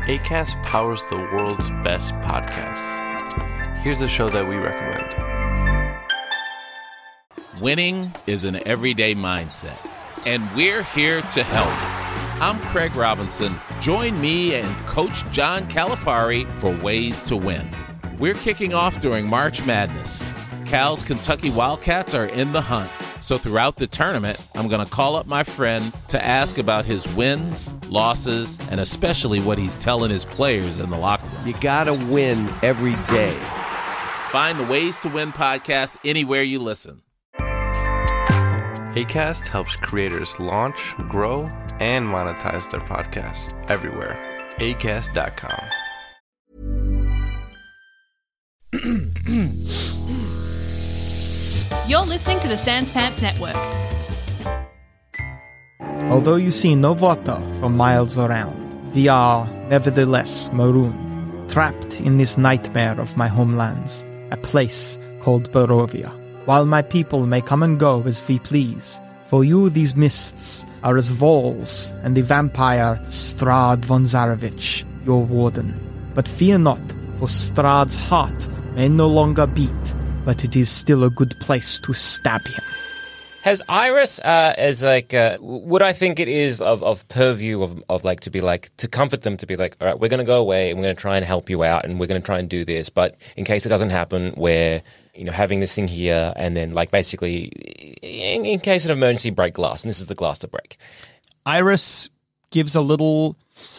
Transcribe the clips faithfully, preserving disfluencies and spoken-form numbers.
Acast powers the world's best podcasts. Here's a show that we recommend. Winning is an everyday mindset, and we're here to help. I'm Craig Robinson. Join me and Coach John Calipari for Ways to Win. We're kicking off during March Madness. Cal's Kentucky Wildcats are in the hunt. So throughout the tournament, I'm going to call up my friend to ask about his wins, losses, and especially what he's telling his players in the locker room. You got to win every day. Find the Ways to Win podcast anywhere you listen. Acast helps creators launch, grow, and monetize their podcasts everywhere. acast dot com. You're listening to the Sans Pants Network. Although you see no water for miles around, we are nevertheless marooned, trapped in this nightmare of my homelands, a place called Barovia. While my people may come and go as we please, for you these mists are as walls and the vampire Strahd von Zarovich, your warden. But fear not, for Strahd's heart may no longer beat, but it is still a good place to stab him. Has Iris, uh, as like, uh, what I think it is of, of purview of, of like to be like, to comfort them, to be like, all right, we're going to go away and we're going to try and help you out and we're going to try and do this. But in case it doesn't happen, we're, you know, having this thing here and then like basically in, in case of emergency break glass. And this is the glass to break. Iris gives a little...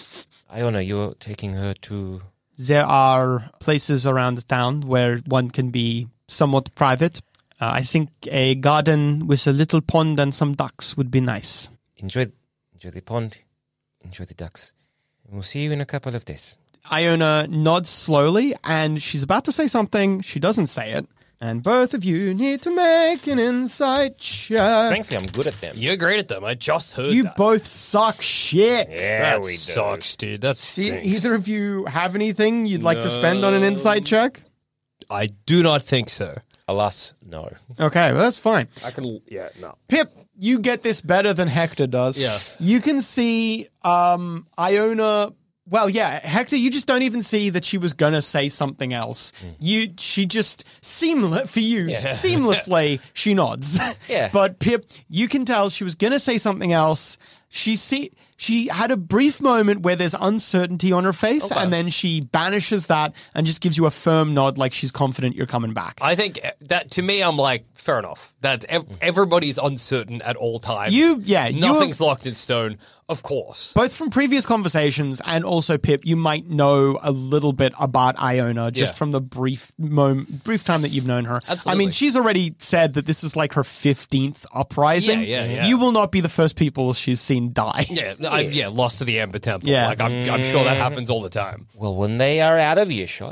Iona, you're taking her to... There are places around town where one can be somewhat private. Uh, I think a garden with a little pond and some ducks would be nice. Enjoy, enjoy the pond, enjoy the ducks. And we'll see you in a couple of days. Iona nods slowly, and she's about to say something. She doesn't say it. And both of you need to make an insight check. Frankly, I'm good at them. You're great at them. I just heard You that. both suck shit. Yeah, that we do. sucks, dude. That Do stinks. either of you have anything you'd like to spend on an insight check? I do not think so. Alas, no. Okay, well, that's fine. I can, yeah, no. Pip, you get this better than Hector does. Yeah. You can see um, Iona... Well, yeah, Hector, you just don't even see that she was going to say something else. Mm. You, She just, seamless for you, yeah. seamlessly, she nods. Yeah. But Pip, you can tell she was going to say something else. She see She had a brief moment where there's uncertainty on her face, Okay. and then she banishes that and just gives you a firm nod like she's confident you're coming back. I think that, to me, I'm like, fair enough. That ev- everybody's uncertain at all times. You, yeah. you're- Nothing's locked in stone, of course. Both from previous conversations and also, Pip, you might know a little bit about Iona just Yeah. from the brief moment, brief time that you've known her. Absolutely. I mean, she's already said that this is like her fifteenth uprising. Yeah, yeah, yeah. You will not be the first people she's seen die. Yeah, I, yeah, lost to the Ember Temple. Yeah. Like, I'm, I'm sure that happens all the time. Well, when they are out of earshot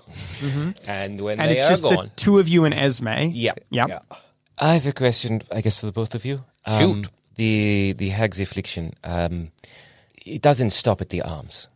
and when And they it's are just gone. the two of you and Esme. Yep. Yep. I have a question, I guess, for the both of you. Um, Shoot. The, the Hag's affliction, um, it doesn't stop at the arms.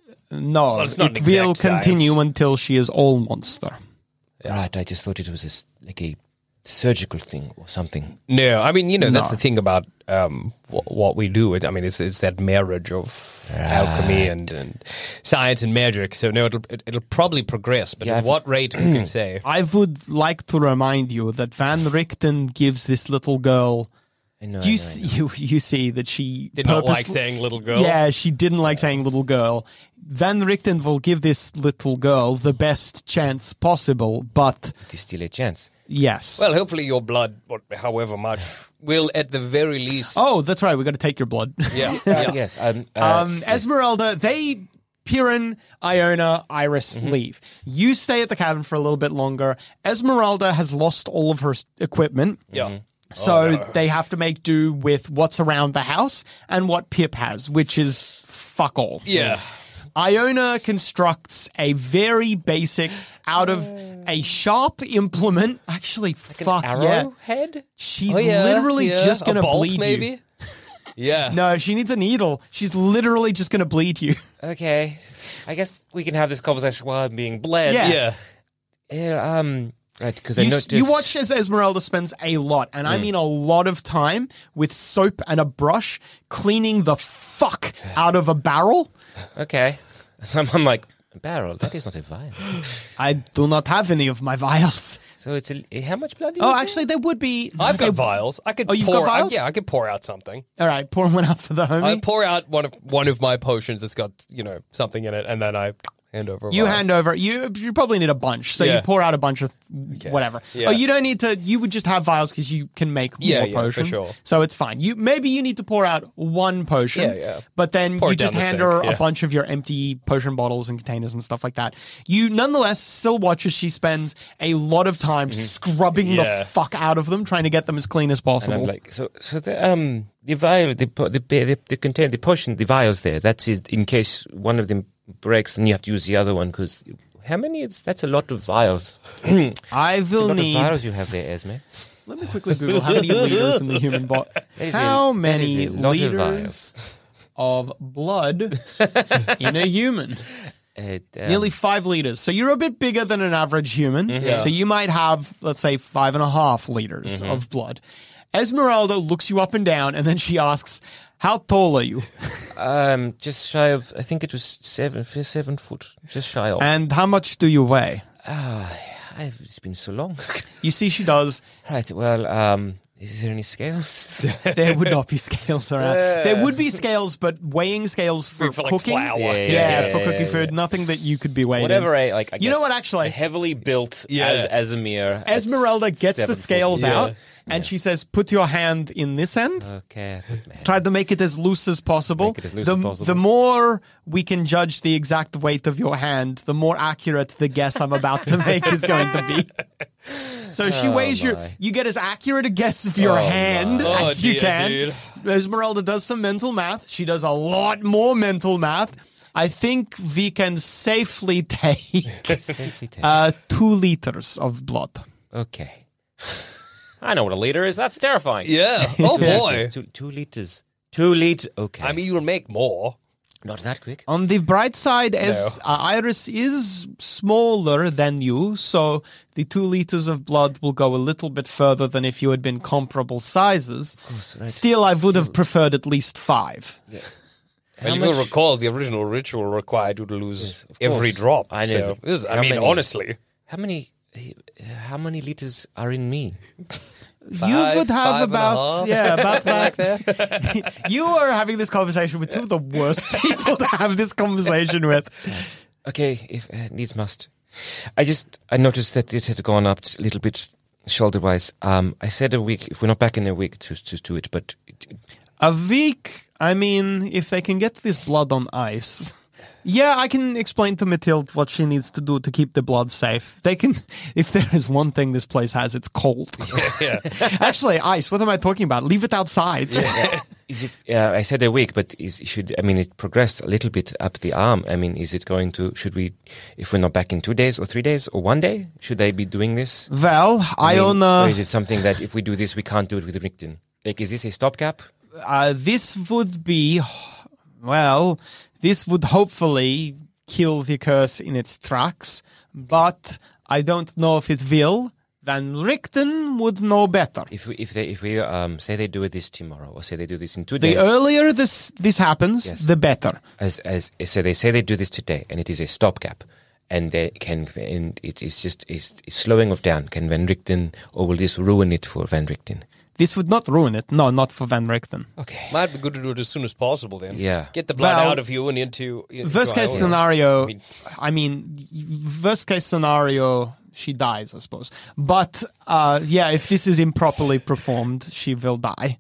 No, Well, it's not it an will exact continue science. until she is all monster. Right, I just thought it was a s like a surgical thing or something. No, I mean, you know, that's No. the thing about um, wh- what we do. It, I mean, it's it's that marriage of alchemy and, and science and magic. So, no, it'll, it, it'll probably progress, but Yeah, at I've- what rate, who can say? I would like to remind you that Van Richten gives this little girl. I know, I You know, see, I know. you you see that she Did not like purposely- saying little girl. Yeah, she didn't like saying little girl. Van Richten will give this little girl the best chance possible, but It is still a chance. yes. Well, hopefully your blood, what- however much, will at the very least. oh, that's right. We got to take your blood. Yeah. Uh, yeah. Yes. Um, uh, Um, Esmeralda, they, Piran, Iona, Iris Mm-hmm. leave. You stay at the cabin for a little bit longer. Esmeralda has lost all of her s- equipment. Yeah. So Oh, no. they have to make do with what's around the house and what Pip has, which is fuck all. Yeah. Iona constructs a very basic, out of a sharp implement. Actually, fuck yeah. arrowhead? She's Oh, yeah, literally yeah. just A going to bolt, bleed maybe? you. Yeah. No, she needs a needle. She's literally just going to bleed you. Okay. I guess we can have this conversation while I'm being bled. Yeah. Yeah. Yeah, um, right, because I You, noticed... you watch as Esmeralda spends a lot, and I mean a lot of time, with soap and a brush cleaning the fuck out of a barrel. Okay. I'm, I'm like, a barrel? That is not a vial. I do not have any of my vials. So it's a, how much blood do you Oh, say? actually, there would be. I've okay, got vials. I could Oh, you've pour. got vials? I, yeah, I could pour out something. All right, pour one out for the homie. I pour out one of one of my potions that's got you know something in it, and then I hand over. a You vial. hand over. You you probably need a bunch, so you Yeah. pour out a bunch of whatever. Yeah. Oh, you don't need to. You would just have vials because you can make more Yeah, yeah, for potions. sure. So it's fine. You maybe you need to pour out one potion. Yeah, yeah. But then Pour you it down just the hand sink, her a yeah. bunch of your empty potion bottles and containers and stuff like that. You nonetheless still watch as she spends a lot of time scrubbing Mm-hmm. Yeah. the fuck out of them, trying to get them as clean as And possible. I'm like, so, so the um, the vial, the po- the the, the contain the potion, the vials there. That's it, in case one of them breaks, and you have to use the other one. Because how many? It's that's a lot of vials. I A will lot need. of vials you have there, Esme. Let me quickly Google how many liters in the human body. That is a- How that many is a lot of liters of blood in a human? It, um, Nearly five liters. So you're a bit bigger than an average human. So you might have, let's say, five and a half liters of blood. Esmeralda looks you up and down, and then she asks, "How tall are you? um, just shy of. I think it was seven, seven foot. Just shy of. And how much do you weigh?" Ah, I've, it's been so long. You see, she does. Right. Well, um, is there any scales? There would not be scales around. There would be scales, but weighing scales for, For, like, cooking. flour. Yeah, Yeah, yeah, for yeah, cooking yeah, food. Nothing that you could be weighing. Whatever. I like. I You know guess what, actually? a heavily built Yeah. as Azamir. at Esmeralda gets seven the foot. scales Yeah. out, and she says, "Put your hand in this end." Okay. Try to make it as loose as possible. Make it as loose the, as possible. the more we can judge the exact weight of your hand, the more accurate the guess I'm about to make is going to be. So she Oh, weighs your. my. You get as accurate a guess of your Oh, hand my. as Oh, you dear, can. dude. Esmeralda does some mental math. She does a lot more mental math. I think we can safely take Safely take. uh, two liters of blood. Okay. I know what a liter is. That's terrifying. Yeah. Oh Two boy. liters, Two, two liters. Two liters. Okay. I mean, you will make more. not that quick. On the bright side, as uh, Iris is smaller than you, so the two liters of blood will go a little bit further than if you had been comparable sizes. course, right. Still, I would have preferred at least five. Well, you much- will recall the original ritual required you to lose Yes, of every course. drop. I so know. this is- I How mean, many? honestly. How many? How many liters are in me? you Five, would have five and a about half. yeah about that. You are having this conversation with two of the worst people to have this conversation with. Okay, if uh, needs must. I just I noticed that it had gone up a little bit shoulder wise. Um, I said a week. If we're not back in a week to to do it, but it, A week. I mean, if they can get this blood on ice. Yeah, I can explain to Mathilde what she needs to do to keep the blood safe. They can, if there is one thing this place has, it's cold. Yeah. Actually, ice. What am I talking about? Leave it outside. is it? Uh, I said a week, but is should I mean it progressed a little bit up the arm? I mean, is it going to? Should we, if we're not back in two days or three days or one day, should they be doing this? Well, I mean, Iona, or is it something that if we do this, we can't do it with Richten? Like, is this a stopgap? uh, this would be, well, this would hopefully kill the curse in its tracks, but I don't know if it will. Van Richten would know better. If we, if they, if we um, say they do it this tomorrow, or say they do this in two The days, earlier this this happens, Yes. the better. as as so they say they do this today, and it is a stopgap, and they can, and it is just is slowing of down. Can Van Richten, or will this ruin it for Van Richten? This would not ruin it. No, not for Van Richten. Okay. Might be good to do it as soon as possible then. Yeah. Get the blood Well, out of you and into. into Worst case Iona. scenario, I mean- I mean, worst case scenario, she dies, I suppose. But uh, yeah, if this is improperly performed, she will die.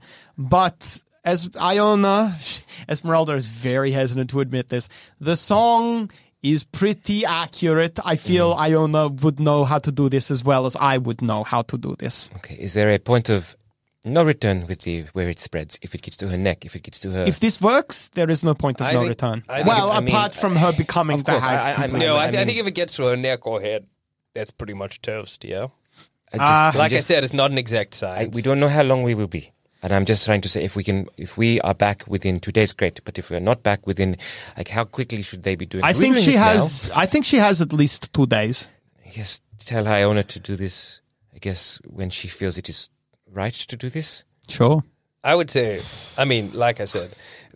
But as Iona, Esmeralda is very hesitant to admit this. The song is pretty accurate. I feel Mm. Iona would know how to do this as well as I would know how to do this. Okay. Is there a point of no return with the where it spreads? If it gets to her neck, if it gets to her. If this works, there is no point of I no think- return. I think- well, I mean, apart from her becoming of the course, hag I- I- I mean- completely. No, I, I I think mean- if it gets to her neck or head, that's pretty much toast, yeah? I just, Ah. I'm Like just- I said, it's not an exact I, science. we don't know how long we will be. And I'm just trying to say, if we can, if we are back within two days, great. But if we're not back within, like, how quickly should they be doing? I Are we think doing she this now? has. I think she has at least two days. I guess tell Iona to do this. I guess when she feels it is right to do this. Sure. I would say, I mean, like I said,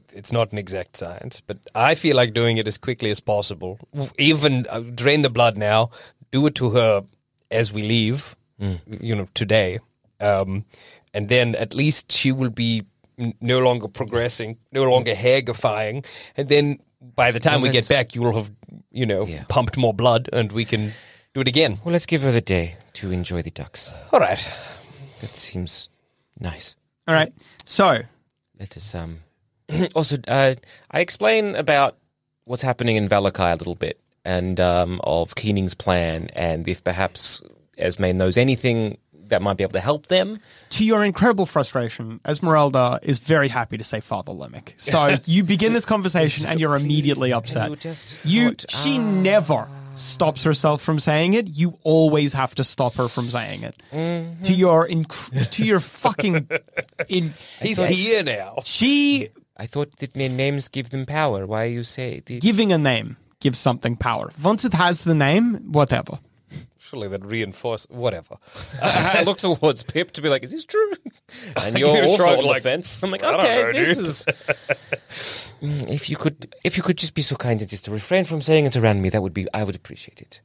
it's not an exact science, but I feel like doing it as quickly as possible. Even uh, drain the blood now, do it to her as we leave, mm. you know, today. Um, and then at least she will be n- no longer progressing, no longer haggifying. And then by the time well, we get back, you will have, you know, yeah. pumped more blood and we can do it again. Well, let's give her the day to enjoy the ducks. All right. That seems nice. All right. So... Let us, um... also, uh, I explain about what's happening in Valakai a little bit, and um, of Keening's plan, and if perhaps Esme knows anything that might be able to help them. To your incredible frustration, Esmeralda is very happy to say Father Lemmick. So you begin this conversation and you're immediately upset. You, just you thought, she ah. never stops herself from saying it. You always have to stop her from saying it. Mm-hmm. To your inc- to your fucking in He's here now. She I thought that names give them power. Why you say the- giving a name gives something power. Once it has the name, whatever. Surely that reinforce whatever. I look towards Pip to be like, "Is this true?" And you're, you're also on like, the fence. I'm like, "Okay, know, this dude. is." if you could, if you could just be so kind and just to refrain from saying it around me, that would be. I would appreciate it.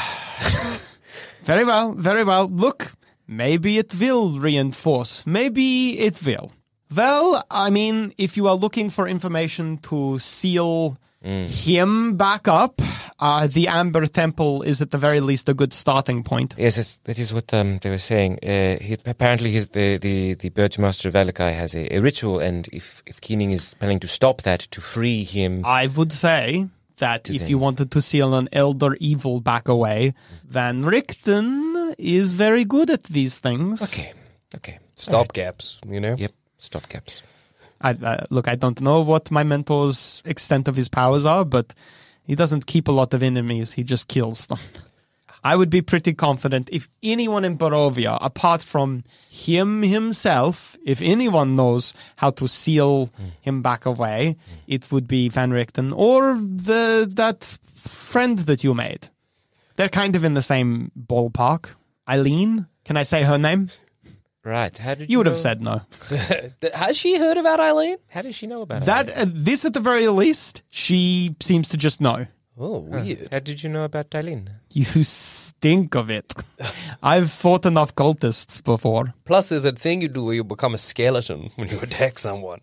Very well, very well. Look, maybe it will reinforce. Maybe it will. Well, I mean, if you are looking for information to seal mm. him back up, uh, the Amber Temple is at the very least a good starting point. Yes, that's, that is what um, they were saying. Uh, he, apparently, his, the, the, the Burgmaster of Valakai has a, a ritual, and if, if Keening is planning to stop that, to free him... I would say that if them. you wanted to seal an Elder Evil back away, Van Richten is very good at these things. Okay, okay. Stopgaps, right. you know? Yep. Stopgaps. I, uh, look, I don't know what my mentor's extent of his powers are, but he doesn't keep a lot of enemies. He just kills them. I would be pretty confident if anyone in Barovia, apart from him himself, if anyone knows how to seal mm. him back away, mm. it would be Van Richten or the that friend that you made. They're kind of in the same ballpark. Eileen? Can I say her name? Right. How did you, you would know? have said no. Has she heard about Eileen? How does she know about that? Eileen? Uh, this, at the very least, she seems to just know. Oh, weird. Huh. How did you know about Eileen? You stink of it. I've fought enough cultists before. Plus, there's that thing you do where you become a skeleton when you attack someone.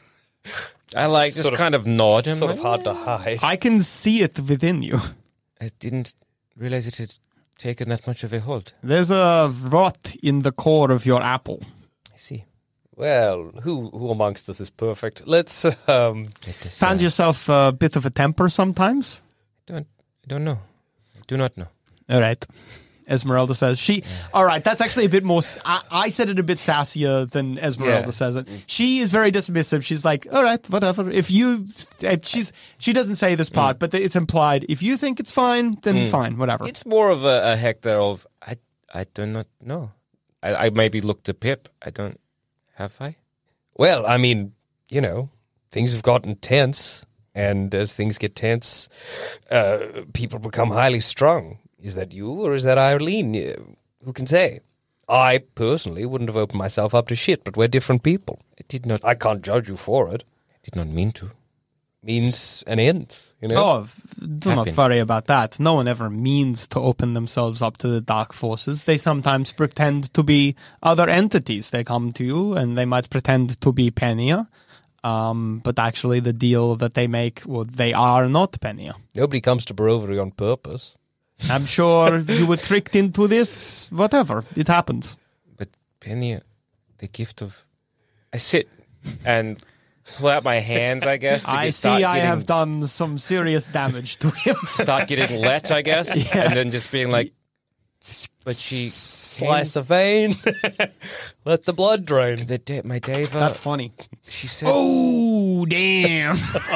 I like just sort kind of, of nod. Sort like, of hard to hide. I can see it within you. I didn't realize it had taken that much of a hold. There's a rot in the core of your apple. I see. Well, who who amongst us is perfect? Let's um this, find uh, yourself a bit of a temper sometimes. I don't I don't know. I do not know. All right. Esmeralda says she. Yeah. All right, that's actually a bit more. I, I said it a bit sassier than Esmeralda yeah. says it. She is very dismissive. She's like, all right, whatever. If you, if she's she doesn't say this part, mm. but it's implied. If you think it's fine, then mm. fine, whatever. It's more of a, a Hector of I. I do not know. I, I maybe look to Pip. I don't. Have I? Well, I mean, you know, things have gotten tense, and as things get tense, uh, people become highly strung. Is that you, or is that Eileen? Who can say? I, personally, wouldn't have opened myself up to shit, but we're different people. I did not... I can't judge you for it. I did not mean to. Means an end, you know? Oh, do Happened. not worry about that. No one ever means to open themselves up to the dark forces. They sometimes pretend to be other entities. They come to you, and they might pretend to be Penia, um, but actually the deal that they make, well, they are not Penia. Nobody comes to Barovia on purpose. I'm sure you were tricked into this. Whatever. It happens. But Penia, the gift of... I sit and pull out my hands, I guess. To I get, see I getting, have done some serious damage to him. Start getting let, I guess. Yeah. And then just being like... But she... Slice a vein. Let the blood drain. The da- my Deva... That's funny. She said... Oh, damn.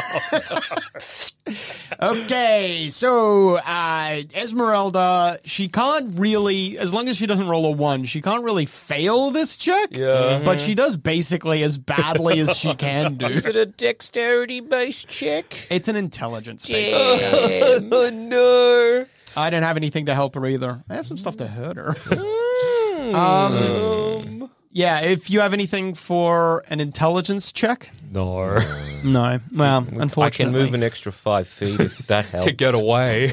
Okay, so uh, Esmeralda, she can't really, as long as she doesn't roll a one, she can't really fail this check. Yeah. Mm-hmm. But she does basically as badly as she can do. Is it a dexterity-based check? It's an intelligence-based check. Oh, no. I didn't have anything to help her either. I have some stuff to hurt her. Mm. um, Yeah, if you have anything for an intelligence check. No. No. Well, unfortunately. I can move an extra five feet if that helps. To get away.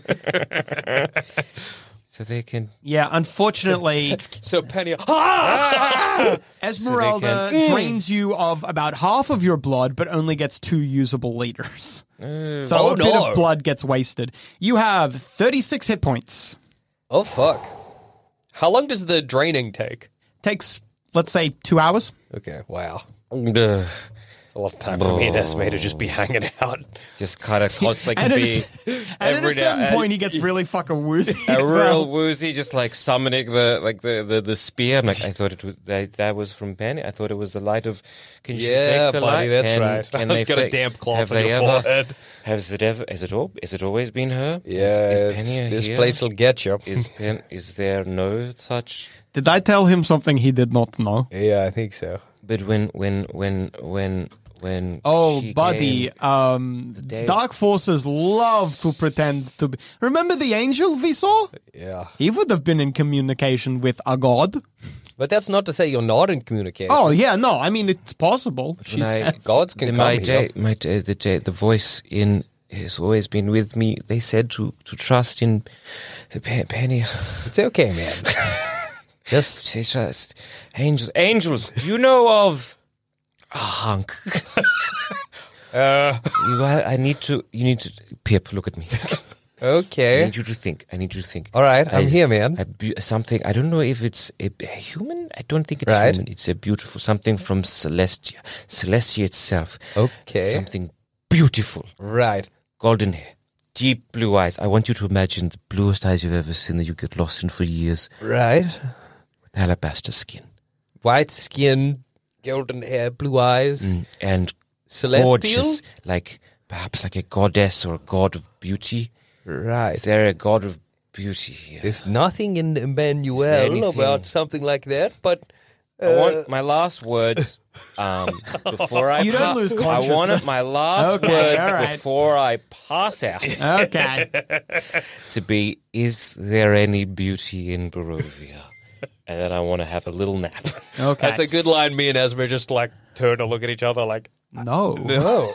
So they can... Yeah, unfortunately, So Penny... Ah! Esmeralda So they can- drains you of about half of your blood, but only gets two usable liters. so Oh, a bit no. of blood gets wasted. You have thirty-six hit points. Oh, fuck. How long does the draining take? Takes, let's say, two hours. Okay, wow. Ugh. A lot of time for me and Esme to just be hanging out. Just kind of constantly And, at be... a, and at a every certain now- point, he gets really fucking woozy. A as real well. woozy, just like summoning the like the, the, the spear. I'm like, I thought it was that, that was from Penny. I thought it was the light of. Can she Yeah, fake the buddy, light? that's can, right. Can I've they got a fake- damp cloth have on they your ever, forehead. Has it ever? Is it all? Is it always been her? Yeah, is, is it's- Penny this here? place will get you. Is Pen? Is there no such? Did I tell him something he did not know? Yeah, I think so. But when when when when when Oh, she buddy, came- um, day- dark forces love to pretend to be. Remember the angel we saw? Yeah. He would have been in communication with a god. But that's not to say you're not in communication. Oh, yeah, no, I mean, it's possible. She when I, says. Gods can the, come my here. day, my day, the day, the voice in has always been with me. They said to to trust in Pe- Penny. It's okay, man. Just Say trust angels. Angels. Do you know of a hunk? uh, You, I, I need to. You need to. Pip, look at me. I okay. need you to think. I need you to think. All right, I'm As here, man. a bu- something. I don't know if it's a, a human. I don't think it's Right. human. It's a beautiful something from Celestia. Celestia itself. Okay. Something beautiful. Right. Golden hair. Deep blue eyes. I want you to imagine the bluest eyes you've ever seen that you get lost in for years. Right. With alabaster skin. White skin, golden hair, blue eyes, Mm, and celestial. gorgeous. Like perhaps like a goddess or a god of beauty. Right. Is there a god of beauty here? There's nothing in Is there Emmanuel anything- about something like that, but uh, I want my last words um, before I You don't pa- lose I wanted consciousness. my last Okay, words all right. before I pass out Okay. to be, is there any beauty in Barovia? And then I want to have a little nap. Okay. that's a good line. Me and Esme just like turn to look at each other like, No. no.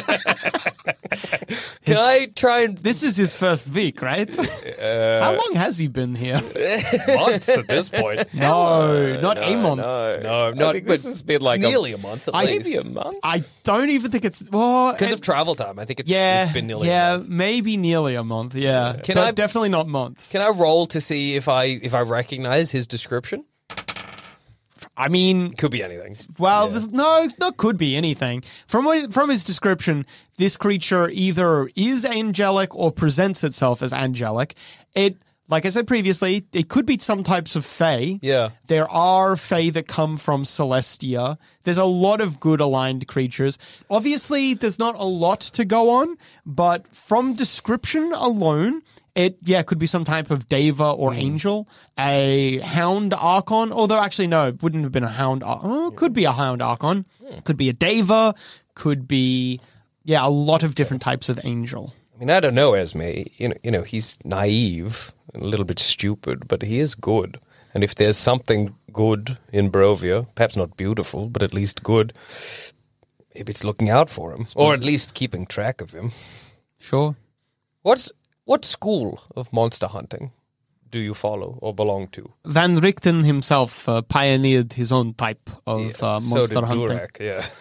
Can I try and This is his first week, right? Uh, How long has he been here? months at this point? No, not a month. No, I not think this but has been like nearly a, a, month at I- least. maybe a month. I don't even think it's well Because it- of travel time, I think it's yeah, it's been nearly yeah, a month. maybe nearly a month. Yeah, Can but I- definitely not months. Can I roll to see if I if I recognize his description? I mean, Could be anything. well, this, no, that could be anything. From what, from his description, this creature either is angelic or presents itself as angelic. It, like I said previously, it could be some types of fae. Yeah. There are fae that come from Celestia. There's a lot of good aligned creatures. Obviously, there's not a lot to go on, but from description alone, it, yeah, could be some type of deva or angel, a hound archon, although actually, no, it wouldn't have been a hound. Ar- Oh, could be a hound archon. Could be a deva, could be, yeah, a lot of different types of angel. I mean, I don't know, Esme. You know, you know, he's naive, a little bit stupid, but he is good. And if there's something good in Barovia, perhaps not beautiful, but at least good, maybe it's looking out for him, or at least keeping track of him. Sure. What's what school of monster hunting do you follow or belong to? Van Richten himself uh, pioneered his own type of uh, so monster did hunting. Durak,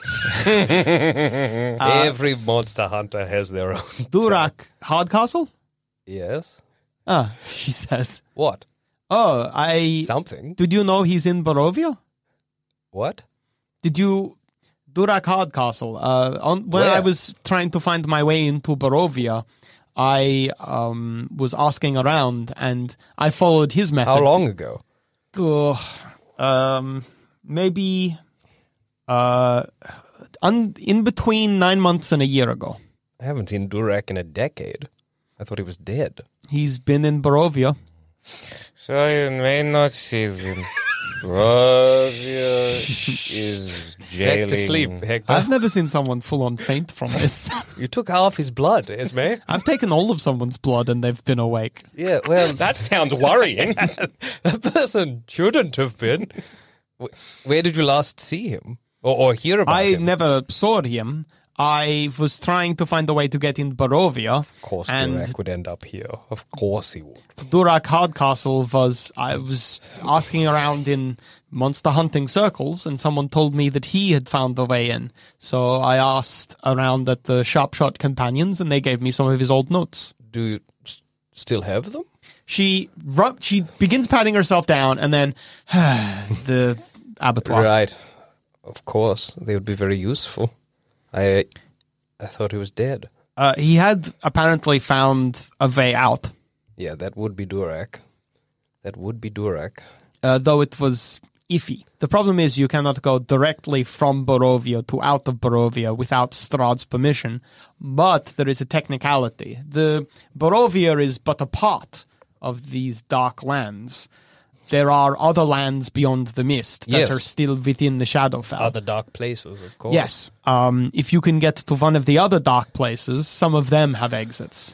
yeah. Every monster hunter has their own. Durak Hardcastle? Yes. Ah, she says. What? Oh, I... Something. Did you know he's in Barovia? What? Did you... Durak Hardcastle. Uh, on, when Where? I was trying to find my way into Barovia, I um, was asking around and I followed his method. How long ago? Oh, um, maybe uh, un- in between nine months and a year ago. I haven't seen Durak in a decade. I thought he was dead. He's been in Barovia. So you may not see them. Barovia is jailing. Back to sleep, Hector. I've never seen someone full on faint from this. You took half his blood, Esme. I've taken all of someone's blood and they've been awake. Yeah, well, That sounds worrying. that person shouldn't have been. Wh- Where did you last see him? Or, or hear about I him? never saw him. I was trying to find a way to get in Barovia. Of course, and Durak would end up here. Of course he would. Durak Hardcastle was, I was asking around in monster hunting circles, and someone told me that he had found the way in. So I asked around at the Sharpshot Companions, and they gave me some of his old notes. Do you s- still have them? She ru- she begins patting herself down, and then the abattoir. Right. Of course, they would be very useful. I, I thought he was dead. Uh, he had apparently found a way out, Yeah, that would be Durak. That would be Durak. uh, though it was iffy. The problem is you cannot go directly from Barovia to out of Barovia without Strahd's permission, but there is a technicality. The Barovia is but a part of these dark lands. There are other lands beyond the mist that Yes. are still within the Shadowfell. Other dark places, of course. Yes. Um, if you can get to one of the other dark places, some of them have exits.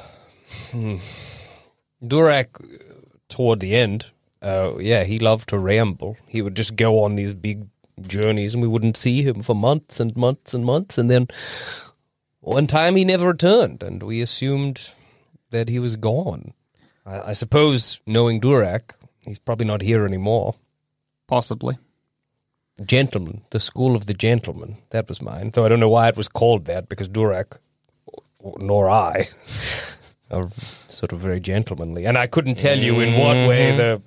Durak, toward the end, uh, yeah, he loved to ramble. He would just go on these big journeys, and we wouldn't see him for months and months and months. And then one time he never returned, and we assumed that he was gone. I, I suppose, knowing Durak, he's probably not here anymore. Possibly. Gentleman, the School of the Gentleman, that was mine. Though I don't know why it was called that, because Durak, nor I, are sort of very gentlemanly. And I couldn't tell you in what way the...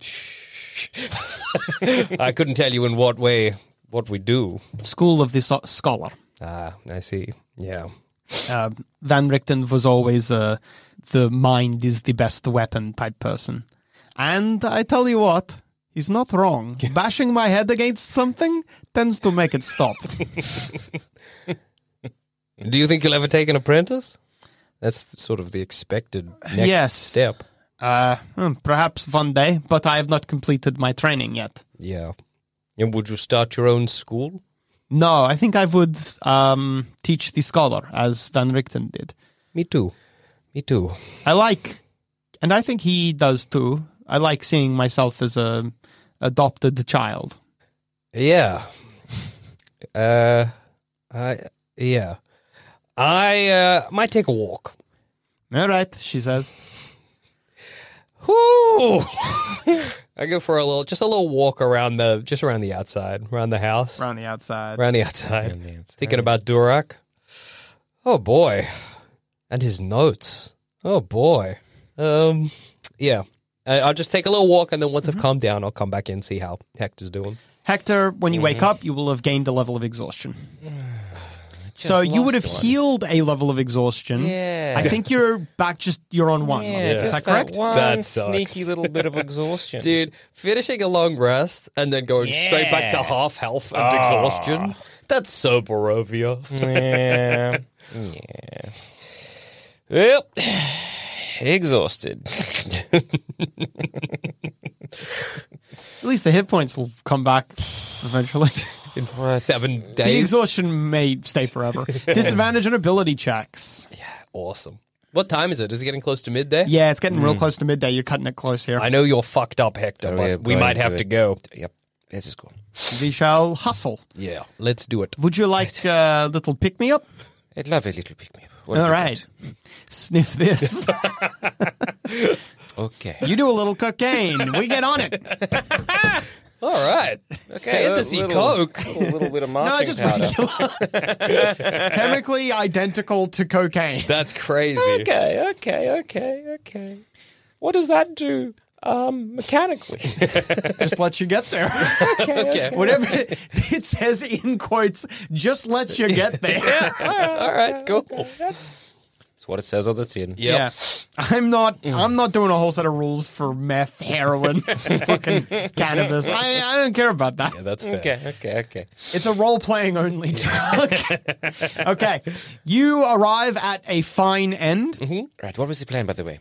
I couldn't tell you in what way what we do. School of the so- Scholar. Ah, I see. Yeah. Uh, Van Richten was always uh, the mind is the best weapon type person. And I tell you what, he's not wrong. Bashing my head against something tends to make it stop. Do you think you'll ever take an apprentice? That's sort of the expected next Yes. step. Uh, hmm, perhaps one day, but I have not completed my training yet. Yeah. And would you start your own school? No, I think I would um, teach the Scholar, as Van Richten did. Me too. Me too. I like, and I think he does too, I like seeing myself as a adopted child. Yeah. Uh, I yeah. I uh, might take a walk. All right, she says. Whoo! I go for a little, just a little walk around the, just around the outside, around the house, Around the outside. around the outside. Around the outside. Thinking about Durak. Oh boy, and his notes. Oh boy. Um, yeah. I- I'll just take a little walk, and then once I've calmed down, I'll come back in and see how Hector's doing. Hector, when you wake up, you will have gained a level of exhaustion. So you would have lost one. healed a level of exhaustion. Yeah. I think you're back just, you're on one. Yeah, Is just that correct? That one That sucks. sneaky little bit of exhaustion. Dude, finishing a long rest and then going straight back to half health and exhaustion. That's so Barovia. Yeah. Yeah. Well, exhausted. At least the hit points will come back eventually. In seven The days. exhaustion may stay forever. Disadvantage on ability checks. Awesome. What time is it? Is it getting close to midday? Yeah, it's getting real close to midday. You're cutting it close here. I know you're fucked up, Hector, Are but we we going might to have it? to go. Yep. Let's just go. We shall hustle. Yeah, let's do it. Would you like a little pick-me-up? A lovely little pick me up. What All have you right. Sniff this. got? Okay. You do a little cocaine. We get on it. All right. Okay. Fantasy a little, Coke. A little bit of No, marching just powder. regular. Chemically identical to cocaine. That's crazy. Okay, okay, okay, okay. What does that do um, mechanically? Just lets you get there. Okay. Whatever it, it says in quotes, just lets you get there. All right, cool. That's, that's what it says on the tin. Yep. Yeah. I'm not I'm not doing a whole set of rules for meth, heroin, fucking cannabis. I, I don't care about that. Yeah, that's fair. Okay, okay, okay. It's a role playing only joke. Okay. You arrive at a fine end. Right, what was the plan, by the way?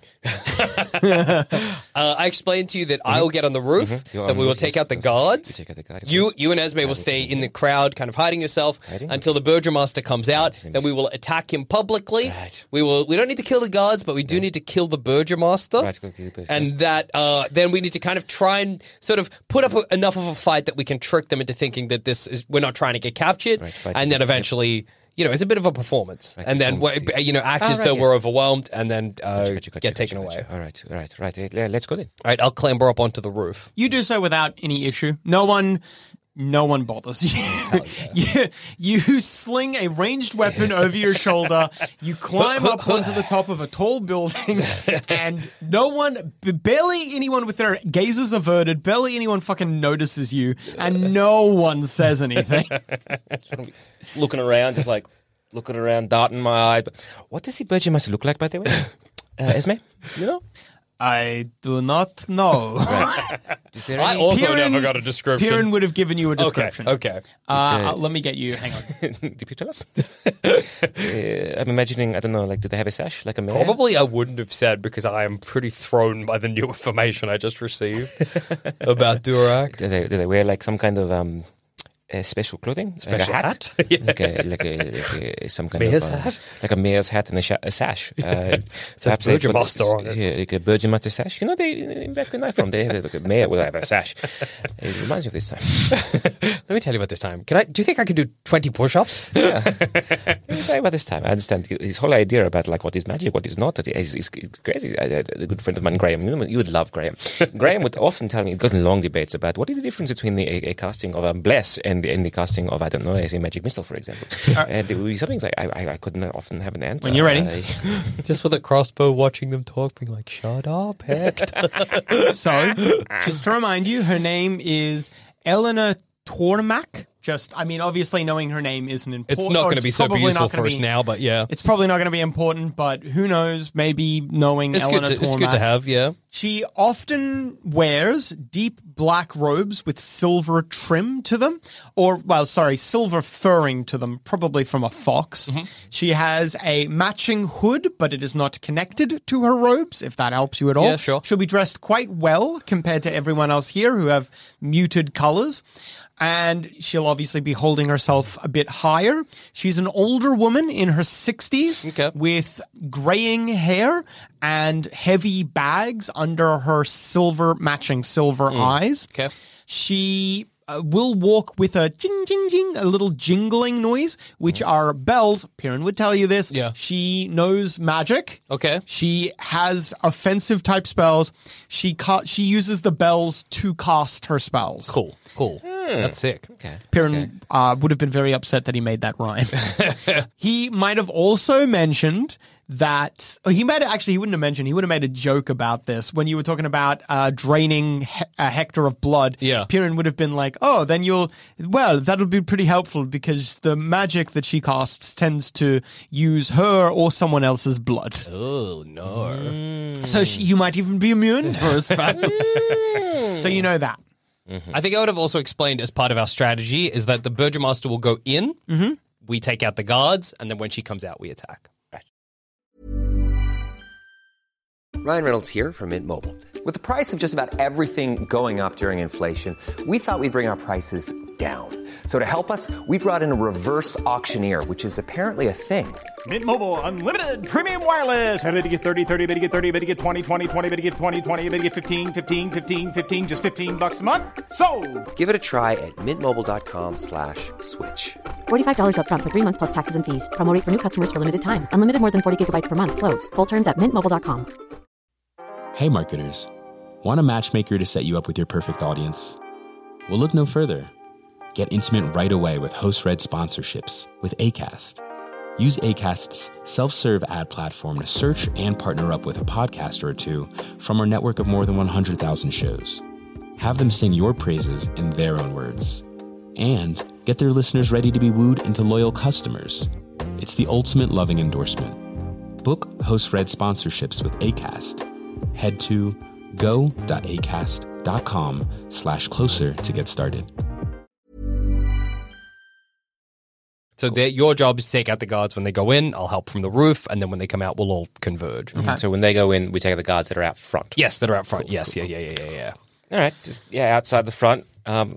Uh, I explained to you that I will get on the roof, You're that on we the will roof, take yes, out the yes. guards. You take out the guard, You, yes. you and Esme will stay in the crowd, kind of hiding yourself Hiding? until the Burgomaster comes out. Hiding. Then we will attack him publicly. Right. We will. We don't need to kill the guards, but we do need to kill the Burgomaster. Right, go kill the Burgomaster. And that uh, then we need to kind of try and sort of put up a, enough of a fight that we can trick them into thinking that this is we're not trying to get captured. Right, fight and to then get- eventually, you know, it's a bit of a performance. Right, and then, performance, we- you know, act Ah, as right, though yes. we're overwhelmed and then uh, Gotcha, gotcha, gotcha, get taken gotcha, away. gotcha. All right, right, right. Eh, le- Let's go then. All right, I'll clamber up onto the roof. You do so without any issue. No one, no one bothers you. you. You sling a ranged weapon over your shoulder. You climb up onto the top of a tall building, and no one, b- barely anyone with their gazes averted, barely anyone fucking notices you, and no one says anything. Looking around, just like looking around, darting my eye. But what does the Burgomaster look like, by the way? Uh, Esme, you know? I do not know. Is there I any- also Piran- never got a description. Piran would have given you a description. Okay, okay. Uh, uh, let me get you. Hang on. Did you tell us? uh, I'm imagining, I don't know, like, do they have a sash like a mare? Probably I wouldn't have said because I am pretty thrown by the new information I just received about Durak. Do they, do they wear like some kind of um, uh, special clothing? Special like a hat? Yeah. Like, a, like, a, like a some kind Mayor's of uh, hat? like a mayor's hat and a, sh- a sash. Uh, says perhaps they've got- Burgomaster on it. Yeah, like a Burgomaster sash. You know, they back when I'm from, they have like a mayor will have a sash. It reminds me of this time. Let me tell you about this time. Can I? Do you think I could do twenty push-ups? Yeah. Let me tell you about this time. I understand his whole idea about like what is magic, what is not. That is, is crazy. I, I, a good friend of mine, Graham. You, know, you would love Graham. Graham would often tell me, he'd gotten long debates about what is the difference between the, a, a casting of um, Bless and the, and the casting of, I don't know, as a magic missile, for example. And it would be something like I, I, I couldn't often have an answer. When you're ready. Uh, Just with a crossbow, watching them talk, being like, "Shut up, Hector." So, just to remind you, her name is Eleanor Tormac. Just, I mean, obviously knowing her name isn't important. It's not or going to be so probably useful not gonna for us be- now, but yeah, It's probably not going to be important, but who knows? Maybe knowing it's Eleanor good. To, it's Tormac. good to have. Yeah. She often wears deep black robes with silver trim to them, or, well, sorry, silver furring to them, probably from a fox. Mm-hmm. She has a matching hood, but it is not connected to her robes, if that helps you at all. Yeah, sure. She'll be dressed quite well compared to everyone else here who have muted colors. And she'll obviously be holding herself a bit higher. She's an older woman in her sixties Okay. with graying hair and heavy bags under her silver, matching silver eyes. Okay. She uh, will walk with a jing, jing, jing, a little jingling noise, which are bells. Piran would tell you this. Yeah. She knows magic. Okay. She has offensive type spells. She ca- she uses the bells to cast her spells. Cool. Cool. That's sick. okay. Piran uh, would have been very upset that he made that rhyme. He might have also mentioned that oh, he might have, actually he wouldn't have mentioned he would have made a joke about this when you were talking about uh, draining he- a hectare of blood. Yeah. Piran would have been like, oh, then you'll well that'll be pretty helpful because the magic that she casts tends to use her or someone else's blood. Oh no. So she, you might even be immune to her spells. So you know that. I think I would have also explained as part of our strategy is that the Burgomaster will go in, mm-hmm. we take out the guards, and then when she comes out, we attack. Ryan Reynolds here from Mint Mobile. With the price of just about everything going up during inflation, we thought we'd bring our prices down. So to help us, we brought in a reverse auctioneer, which is apparently a thing. Mint Mobile Unlimited Premium Wireless. How to get thirty, thirty, how to get thirty, how to get twenty, twenty, twenty, how to get twenty, twenty, how to get fifteen, fifteen, fifteen, fifteen, just fifteen bucks a month? Sold! Give it a try at mintmobile.com slash switch. forty-five dollars up front for three months plus taxes and fees. Promo rate for new customers for limited time. Unlimited more than forty gigabytes per month. Slows full terms at mint mobile dot com. Hey marketers, want a matchmaker to set you up with your perfect audience? Well, look no further. Get intimate right away with host-read sponsorships with Acast. Use Acast's self-serve ad platform to search and partner up with a podcaster or two from our network of more than one hundred thousand shows. Have them sing your praises in their own words. And get their listeners ready to be wooed into loyal customers. It's the ultimate loving endorsement. Book host-read sponsorships with Acast. Head to go.acast.com slash closer to get started. So cool. Your job is to take out the guards when they go in. I'll help from the roof, and then when they come out, we'll all converge. Okay. So when they go in, we take out the guards that are out front. Yes, that are out front. Cool, yes, cool, yeah, yeah, yeah, yeah, yeah. All right, just yeah, outside the front. Um,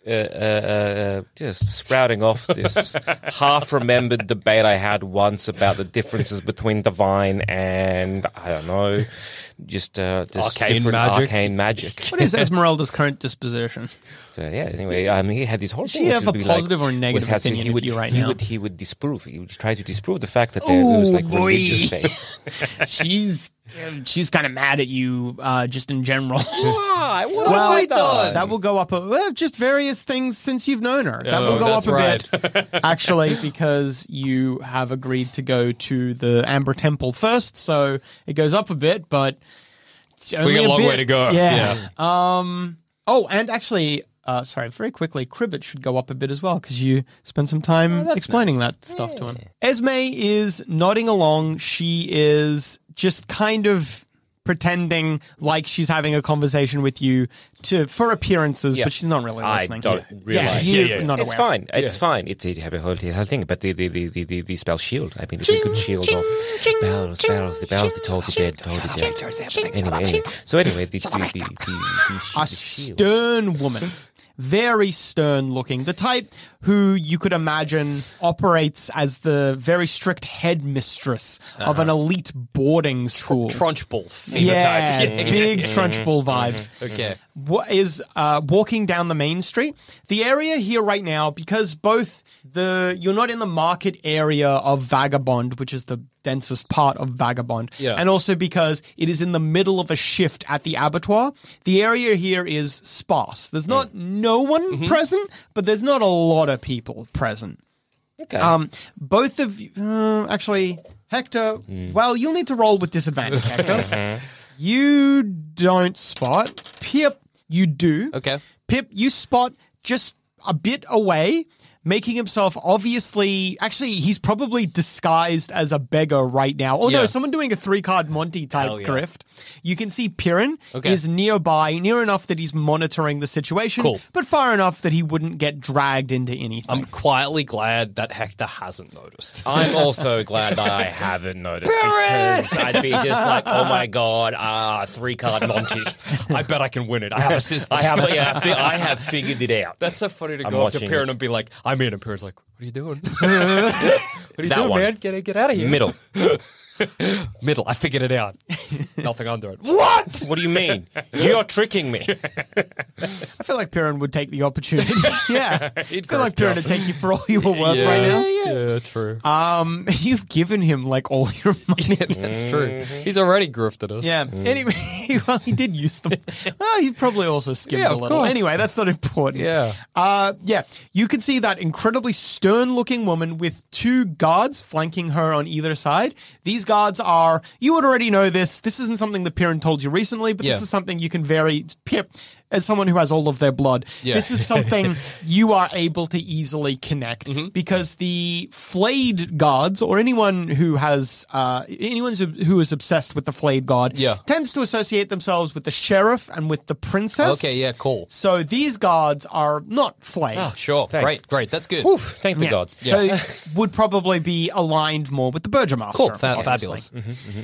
uh, uh, uh, just sprouting off this half-remembered debate I had once about the differences between divine and, I don't know, just uh, this Arcane different magic. arcane magic. What is Esmeralda's current disposition? So, yeah, anyway, um, he had this whole Does thing. she which have would a be positive like, or negative was how to- opinion he of would, you right he now? Would, he would disprove. He would try to disprove the fact that there was like boy. religious faith. she's she's kind of mad at you, uh, just in general. Why? What well, have I done? that will go up. A, well, just various things since you've known her. That Oh, will go up that's a right. bit, actually, because you have agreed to go to the Amber Temple first. So it goes up a bit, but it's only got a long bit. way to go. Yeah. Um. Oh, and actually. Uh, sorry, very quickly, Cribbit should go up a bit as well because you spent some time explaining that stuff to him. Esme is nodding along. She is just kind of pretending like she's having a conversation with you to for appearances, Yeah. but she's not really I listening. don't Yeah, realize. you're Yeah, yeah. not It's aware. fine. It's fine. It's a have a whole, whole thing. But the the, the, the, the the spell shield. I mean, it's a good shield of bells, bells, the bells, the toll the dead, toll the dead. Anyway, anyway. So anyway, the the the, the, the, sh- A the shield. stern woman. Very stern looking. The type who you could imagine operates as the very strict headmistress of an elite boarding school. Trunchbull phenotype. Yeah, big Trunchbull vibes. Okay. What is uh, walking down the main street? The area here right now, because both the you're not in the market area of Vagabond, which is the densest part of Vagabond, Yeah. and also because it is in the middle of a shift at the abattoir. The area here is sparse. There's not no one present, but there's not a lot of people present. Okay. Um, both of you, uh, actually, Hector. Well, you'll need to roll with disadvantage, Hector. You don't spot. Pip, you do. Okay. Pip, you spot just a bit away, making himself obviously. Actually, he's probably disguised as a beggar right now. Oh no, Yeah. someone doing a three card Monty type Hell yeah. grift. You can see Piran Okay. is nearby, near enough that he's monitoring the situation, Cool. but far enough that he wouldn't get dragged into anything. I'm quietly glad that Hector hasn't noticed. I'm also glad that I haven't noticed because I'd be just like, oh my god, ah, three card Monty. I bet I can win it. I have a system. I have, yeah, I, fi- I have figured it out. That's so funny to I'm go up to watching Piran it. and be like, I'm in, and Piran's like, what are you doing? what are you That doing, one. man? Get, get out of here. Middle. Middle. I figured it out. Nothing under it. What? What do you mean? You're tricking me. I feel like Piran would take the opportunity. yeah. I He'd feel like grift you. Piran would take you for all you were worth yeah. right now. Yeah, true. Um, you've given him like all your money. That's true. He's already grifted us. Yeah. Anyway, well, he did use them. Well, he probably also skimmed Yeah, a of little. course. Anyway, that's not important. Yeah. Uh, yeah. You can see that incredibly stern-looking woman with two guards flanking her on either side. These guards are. You would already know this. This isn't something that Piran told you recently, but Yeah. this is something you can very. Pip, as someone who has all of their blood, Yeah. this is something you are able to easily connect Mm-hmm. because the flayed guards or anyone who has uh, anyone who is obsessed with the flayed god Yeah. tends to associate themselves with the sheriff and with the princess. Okay, yeah, cool. So these guards are not flayed. Oh, sure. Thank- Great, great. That's good. Oof, thank the Yeah. gods. So would probably be aligned more with the Burgermaster. Cool. Fa- obviously. fabulous.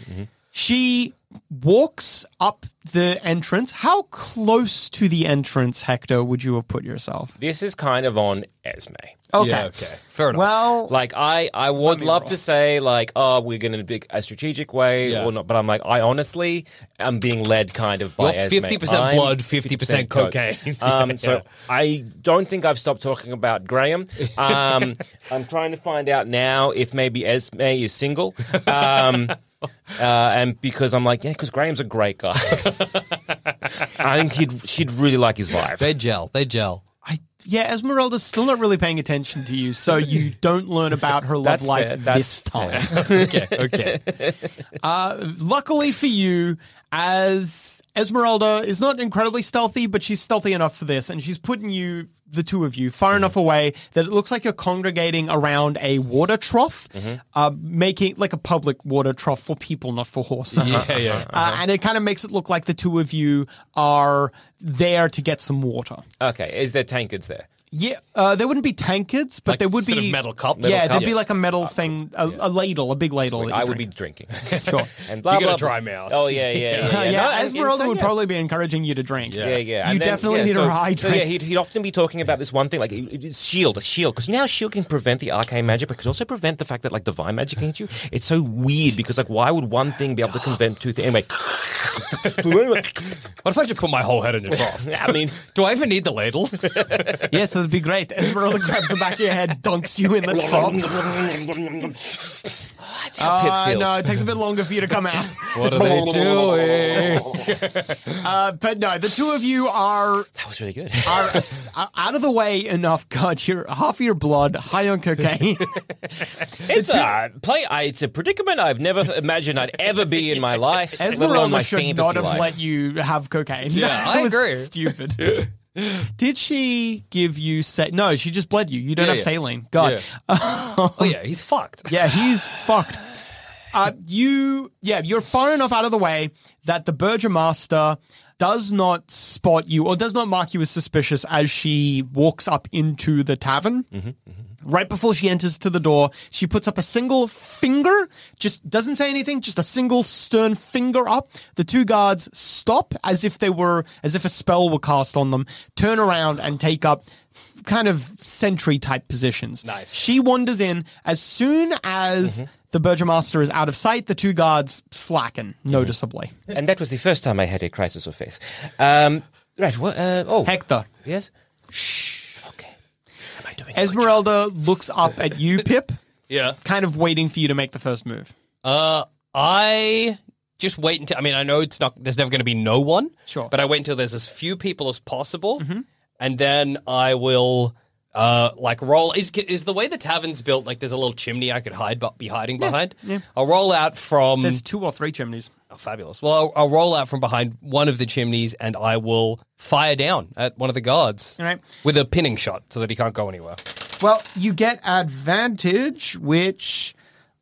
She walks up the entrance. How close to the entrance, Hector, would you have put yourself? This is kind of on Esme. Okay. Yeah, okay. Fair enough. Well, Like I, I would love to say like, oh, we're going to be a strategic way Yeah. or not, but I'm like, I honestly am being led kind of by You're Esme. fifty percent I'm blood, fifty percent cocaine. Um, so Yeah. I don't think I've stopped talking about Graham. Um, I'm trying to find out now if maybe Esme is single. Um, uh, and because I'm like, yeah, because Graham's a great guy. I think he'd she'd really like his vibe. They gel. They gel. I, yeah, Esmeralda's still not really paying attention to you, so you don't learn about her love That's life fair, that's this time. Okay, okay. Uh, luckily for you, as Esmeralda is not incredibly stealthy, but she's stealthy enough for this, and she's putting you, the two of you, far enough away that it looks like you're congregating around a water trough, uh, making like a public water trough for people, not for horses. Yeah, yeah. Uh, and it kind of makes it look like the two of you are there to get some water. Okay, is there tankards there? Yeah, uh, there wouldn't be tankards, but Like there would sort be of metal cups? Yeah, Metal there'd cups? be like a metal thing, a, a ladle, a big ladle. that I you would be drink. drinking. Sure. And blah, You got blah, a dry blah. mouth. Oh, yeah, yeah, yeah. Yeah, yeah. yeah. No, and- Esmeralda and so, would yeah. probably be encouraging you to drink. Yeah, yeah. You And then- definitely yeah, need so, to hydrate. So yeah, he'd, he'd often be talking about this one thing, like it- it's shield, a shield, because you know how shield can prevent the arcane magic, but could also prevent the fact that like divine magic can hit you. It's so weird because like why would one thing be able to prevent two things? Anyway, What if I just put my whole head in your trough? I mean, do I even need the ladle? Yes, that'd be great. Esmeralda grabs the back of your head, dunks you in the trough. that's how Pip Uh, feels. no, it takes a bit longer for you to come out. What are they doing? Uh, but no, the two of you are That was really good. are as- are out of the way enough. God, you're half of your blood high on cocaine. It's a play. I, it's a predicament I've never imagined I'd ever be in my life. let alone Esmeralda my should fantasy not have life. let you have cocaine. Yeah, That I was agree. Stupid. Did she give you sa- No, she just bled you. You don't Yeah, have yeah. saline. God. Yeah. Oh yeah, he's fucked. Yeah, he's fucked. Uh, you, yeah, you're far enough out of the way that the Burgomaster does not spot you or does not mark you as suspicious as she walks up into the tavern. Mm-hmm, mm-hmm. Right before she enters to the door, she puts up a single finger, just doesn't say anything, just a single stern finger up. The two guards stop as if they were, as if a spell were cast on them, turn around and take up kind of sentry type positions. Nice. She wanders in. As soon as the Burgomaster is out of sight, the two guards slacken noticeably. And that was the first time I had a crisis of faith. Um, right. What? Uh, oh, Hector, yes. Shh. Okay. Am I doing? Esmeralda looks up at you, Pip, Yeah. kind of waiting for you to make the first move. Uh, I just wait until. I mean, I know it's not. There's never going to be no one. Sure. But I wait until there's as few people as possible, and then I will. Uh, like roll is is the way the tavern's built. Like there's a little chimney I could hide, but be hiding behind. yeah. I'll roll out from. There's two or three chimneys. Oh, fabulous. Well, I'll, I'll roll out from behind one of the chimneys, and I will fire down at one of the guards All right. with a pinning shot, so that he can't go anywhere. Well, you get advantage, which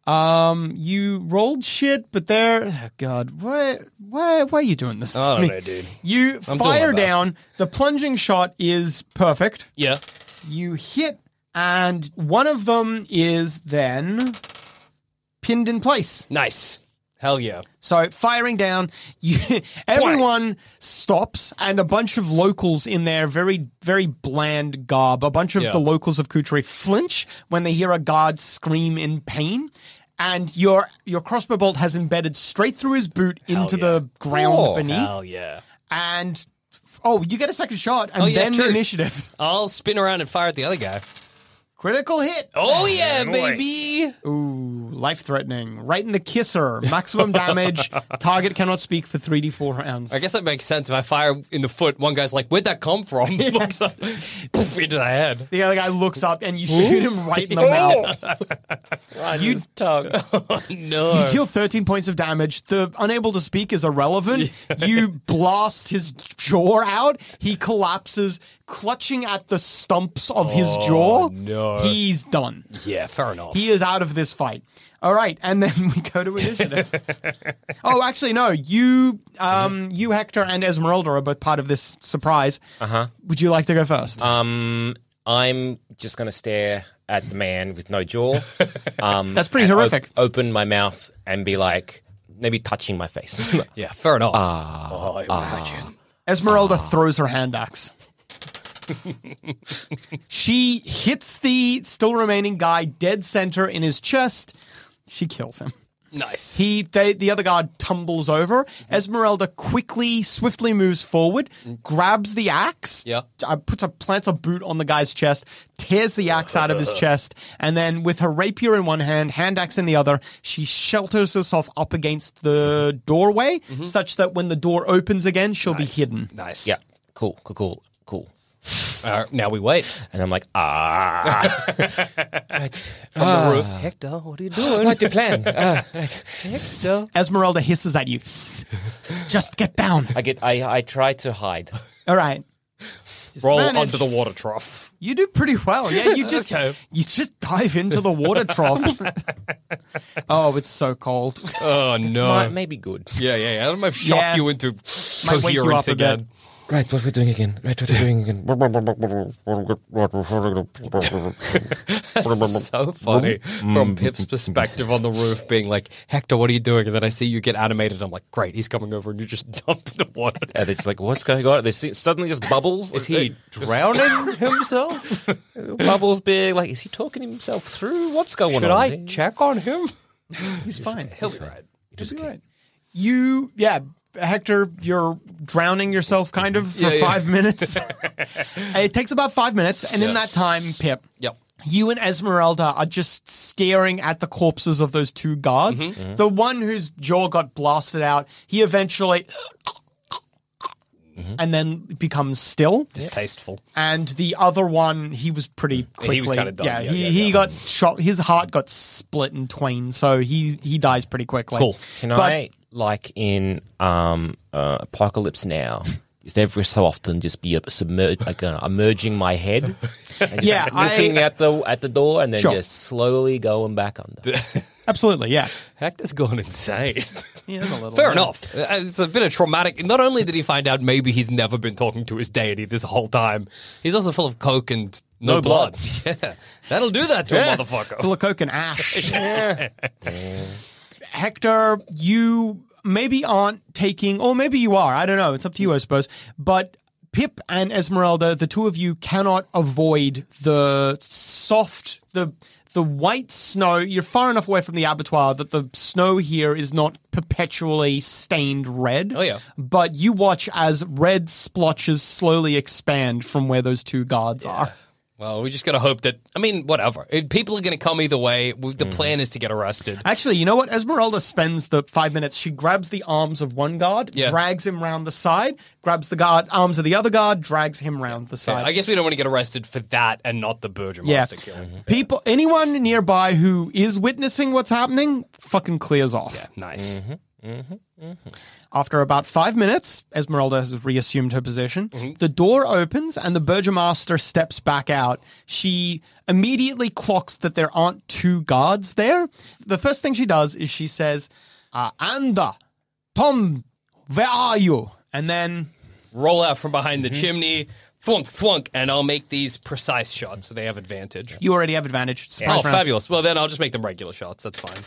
um you rolled shit, but there. Oh God, why why why are you doing this? I to don't me? know, dude. You I'm doing fire my best. down. The plunging shot is perfect. Yeah. You hit, and one of them is then pinned in place. Nice. Hell yeah. So firing down, you, everyone stops, and a bunch of locals in their very, very bland garb, a bunch of Yeah. the locals of Coutray flinch when they hear a guard scream in pain. And your your crossbow bolt has embedded straight through his boot into yeah. the ground Oh, beneath. Hell yeah. And oh, you get a second shot, and Oh, yeah, then true. initiative. I'll spin around and fire at the other guy. Critical hit. Oh yeah, baby. Ooh, life-threatening. Right in the kisser. Maximum damage. Target cannot speak for three d four rounds. I guess that makes sense. If I fire in the foot, one guy's like, "Where'd that come from?" Looks up, poof, into the head. The other guy looks up and you shoot him right in the mouth. You, tongue. No. you deal thirteen points of damage. The unable to speak is irrelevant. You blast his jaw out. He collapses, clutching at the stumps of his jaw. no. He's done. Yeah, fair enough. He is out of this fight. All right, and then we go to initiative. Oh, actually, no. You, um, you, Hector, and Esmeralda are both part of this surprise. Uh huh. Would you like to go first? Um, I'm just going to stare at the man with no jaw. Um, That's pretty and horrific. op- open my mouth and be like, maybe touching my face. yeah, fair enough. oh, I imagine. Esmeralda throws her hand axe. She hits the still remaining guy dead center in his chest. She kills him. Nice. He, they, the other guard tumbles over. Esmeralda quickly, swiftly moves forward, grabs the axe, Yeah. uh, puts a plants a boot on the guy's chest, tears the axe out of his chest, and then with her rapier in one hand, hand axe in the other, she shelters herself up against the doorway, such that when the door opens again, she'll Nice. be hidden. Nice. Yeah, cool, cool, cool, cool. Uh, now we wait. And I'm like, ah. From the roof. Hector, what are you doing? What's the plan? Uh, Hector. Esmeralda hisses at you. Just get down. I get. I. I try to hide. All right. Roll Disadvantage. under the water trough. You do pretty well. Yeah, you just Okay. you just dive into the water trough. Oh, it's so cold. Oh, no. Might, maybe good. Yeah, yeah, yeah. That might shock Yeah. you into Might wake you coherence up a bit. again. Right, what we're doing again. Right, what we're doing again. That's so funny from Pip's perspective on the roof, being like, Hector, what are you doing? And then I see you get animated. I'm like, great, he's coming over, and you just dump the water. And they're just like, what's going on? They see, suddenly just bubbles. Is he drowning himself? Bubbles being like, is he talking himself through? What's going Should on? I here? check on him? He's fine. He'll be right. He'll be right. You, yeah, Hector, you're drowning yourself kind of for Yeah, yeah. five minutes. It takes about five minutes, and in that time, Pip, Yep. you and Esmeralda are just staring at the corpses of those two guards. Mm-hmm. The one whose jaw got blasted out, he eventually Mm-hmm. and then becomes still. Distasteful. And the other one, he was pretty quickly. He was kinda done. Yeah, Yeah, he, yeah, he yeah. got shot. His heart got split in twain, so he he dies pretty quickly. Cool. Can But- I, like in um, uh, Apocalypse Now, just every so often just be submerged, like uh, emerging my head, and just Yeah, looking I- at the at the door, and then Sure. just slowly going back under. Absolutely, yeah. Hector's gone insane. He is a little. Fair yeah. enough. Uh, It's been a traumatic. Not only did he find out maybe he's never been talking to his deity this whole time, he's also full of coke and no, No blood. blood. Yeah, that'll do that to Yeah. a motherfucker. Full of coke and ash. Hector, you maybe aren't taking, or maybe you are. I don't know. It's up to you, I suppose. But Pip and Esmeralda, the two of you cannot avoid the soft, the the white snow. You're far enough away from the abattoir that the snow here is not perpetually stained red. Oh, yeah. But you watch as red splotches slowly expand from where those two guards are. Well, we just gotta hope that. I mean, whatever. If people are gonna come either way. The plan is to get arrested. Actually, you know what? Esmeralda spends the five minutes. She grabs the arms of one guard, Yeah. drags him round the side, grabs the guard arms of the other guard, drags him round the Yeah, side. I guess we don't want to get arrested for that and not the Burgomaster Yeah. killing. People, anyone nearby who is witnessing what's happening, fucking clears off. Yeah, nice. After about five minutes, Esmeralda has reassumed her position. Mm-hmm. The door opens and the Burgomaster steps back out. She immediately clocks that there aren't two guards there. The first thing she does is she says, uh, Anda, Tom, where are you? And then, Roll out from behind the chimney, thwunk, thwunk, and I'll make these precise shots so they have advantage. you already have advantage. Surprise Oh, round. fabulous. Well, then I'll just make them regular shots. That's fine.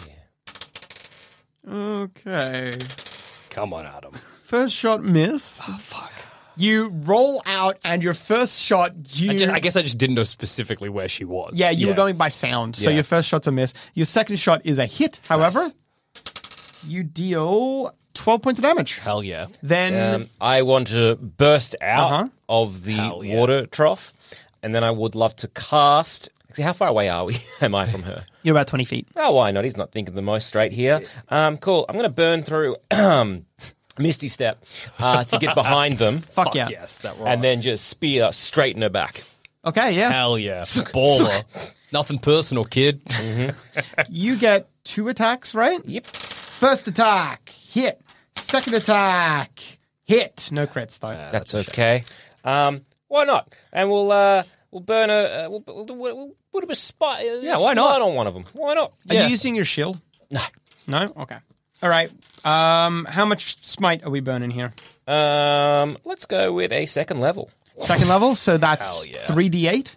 Okay. Come on, Adam. First shot miss. Oh, fuck. You roll out and your first shot, you... I, just, I guess I just didn't know specifically where she was. Yeah, you were going by sound, so Yeah. your first shot's a miss. Your second shot is a hit, however. Nice. You deal twelve points of damage. Hell yeah. Then, Um, I want to burst out Uh-huh. of the Hell yeah. water trough, and then I would love to cast. See, how far away are we? Am I from her? you're about twenty feet. Oh, why not? He's not thinking the most straight here. Um, cool. I'm going to burn through um, Misty Step uh, to get behind them, Fuck, Fuck yeah. yes, that rocks. and then just spear straight in her back. Okay, yeah. Hell yeah. Baller. Nothing personal, kid. You get two attacks, right? Yep. First attack, hit. Second attack, hit. No crits, though. That's okay. Um, why not? And we'll uh, we'll burn a uh, we'll, we'll, do- we'll put a spot. Yeah, why not? on one of them. Why not? Are yeah. you using your shield? No. No? Okay. All right. Um, how much smite are we burning here? Um, let's go with a second level. Second level, so that's Hell yeah. three d eight.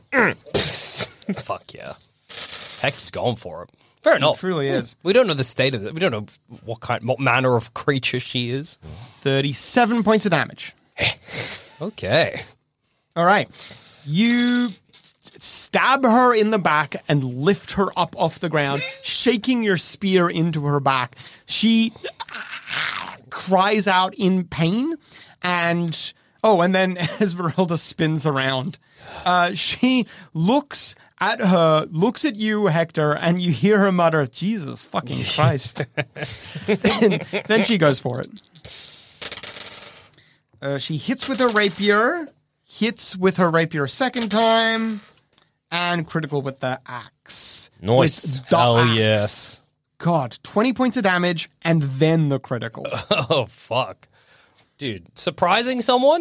Fuck yeah. Heck's gone for it. Fair enough. It truly is. We don't know the state of it. We don't know what kind, what manner of creature she is. thirty-seven points of damage. Okay. All right. You stab her in the back and lift her up off the ground, shaking your spear into her back. She cries out in pain and... Oh, and then Esmeralda spins around. Uh, she looks at her, looks at you, Hector, and you hear her mutter, Jesus fucking Christ. And then she goes for it. Uh, she hits with her rapier, hits with her rapier a second time, and critical with the axe. Nice. With the Hell axe. yes. God, twenty points of damage, and then the critical. Oh, fuck. Dude, surprising someone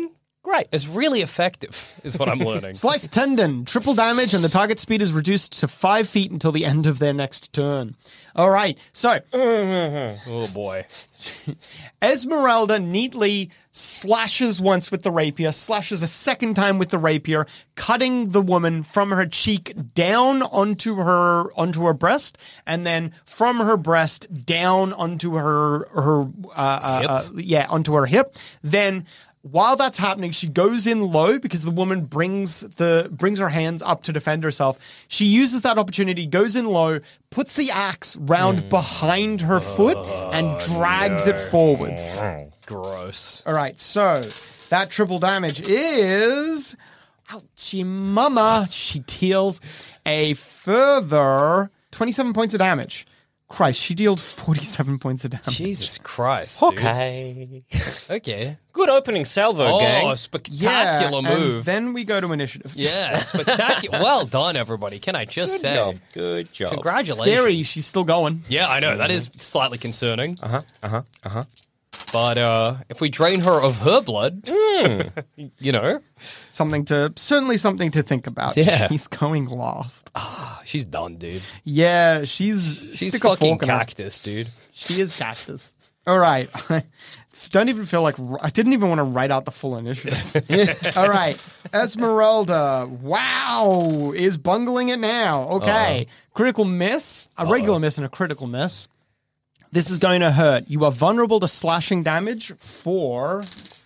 Great. It's really effective, is what I'm learning. Sliced tendon, triple damage, and the target speed is reduced to five feet until the end of their next turn. All right, so Oh, boy. Esmeralda neatly slashes once with the rapier, slashes a second time with the rapier, cutting the woman from her cheek down onto her onto her breast, and then from her breast down onto her her uh, uh, uh, yeah onto her hip. Then, while that's happening, she goes in low because the woman brings the brings her hands up to defend herself. She uses that opportunity, goes in low, puts the axe round Mm. behind her foot, and drags it forwards. Gross. All right, so that triple damage is... Ouchie mama. She deals a further twenty-seven points of damage. Christ, she dealt forty-seven points of damage. Jesus Christ, dude. Okay. Okay. Good opening salvo, Oh, gang. spectacular Yeah, and move. then we go to initiative. Yeah, spectacular. Well done, everybody. Can I just Good say? job. Good job. Congratulations. Scary, she's still going. Yeah, I know. That is slightly concerning. Uh-huh, uh-huh, uh-huh. But uh, if we drain her of her blood, you know, Something to, certainly something to think about. Yeah. She's going last. she's done, dude. Yeah, she's... She's stick a fucking fork in her. cactus, dude. She is cactus. All right. I don't even feel like... I didn't even want to write out the full initiative. All right. Esmeralda, wow, is bungling it now. Okay. Uh-oh. Critical miss. A regular Uh-oh. miss and a critical miss. This is going to hurt. You are vulnerable to slashing damage for...